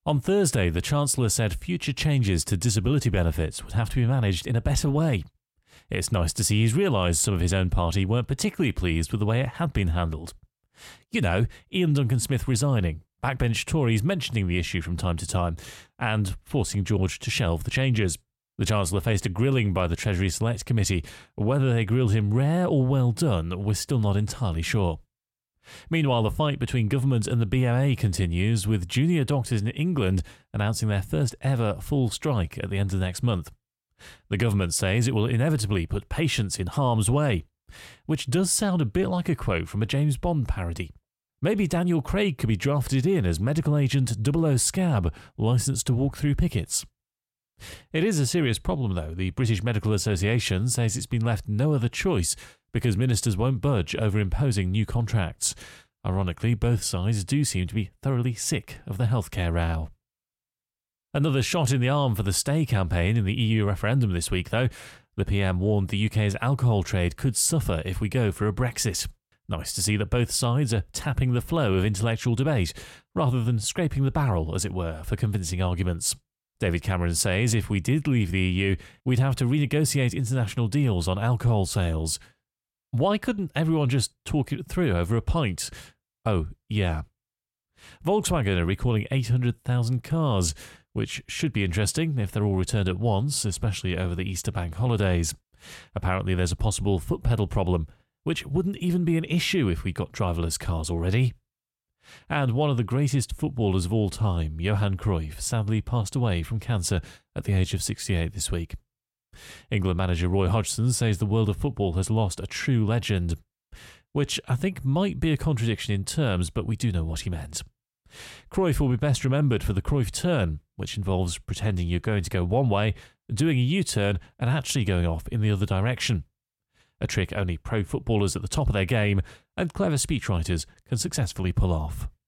On Thursday, the Chancellor said future changes to disability benefits would have to be managed in a better way. It's nice to see he's realised some of his own party weren't particularly pleased with the way it had been handled. You know, Ian Duncan Smith resigning, backbench Tories mentioning the issue from time to time, and forcing George to shelve the changes. The Chancellor faced a grilling by the Treasury Select Committee. Whether they grilled him rare or well done, we're still not entirely sure. Meanwhile, the fight between government and the BMA continues, with junior doctors in England announcing their first ever full strike at the end of next month. The government says it will inevitably put patients in harm's way, which does sound a bit like a quote from a James Bond parody. Maybe Daniel Craig could be drafted in as medical agent 00 Scab, licensed to walk through pickets. It is a serious problem, though. The British Medical Association says it's been left no other choice because ministers won't budge over imposing new contracts. Ironically, both sides do seem to be thoroughly sick of the healthcare row. Another shot in the arm for the Stay campaign in the EU referendum this week, though. The PM warned the UK's alcohol trade could suffer if we go for a Brexit. Nice to see that both sides are tapping the flow of intellectual debate, rather than scraping the barrel, as it were, for convincing arguments. David Cameron says if we did leave the EU, we'd have to renegotiate international deals on alcohol sales. Why couldn't everyone just talk it through over a pint? Oh, yeah. Volkswagen are recalling 800,000 cars, which should be interesting if they're all returned at once, especially over the Easter bank holidays. Apparently there's a possible foot pedal problem, which wouldn't even be an issue if we got driverless cars already. And one of the greatest footballers of all time, Johan Cruyff, sadly passed away from cancer at the age of 68 this week. England manager Roy Hodgson says the world of football has lost a true legend, which I think might be a contradiction in terms, but we do know what he meant. Cruyff will be best remembered for the Cruyff turn, which involves pretending you're going to go one way, doing a U-turn and actually going off in the other direction. A trick only pro footballers at the top of their game and clever speechwriters can successfully pull off.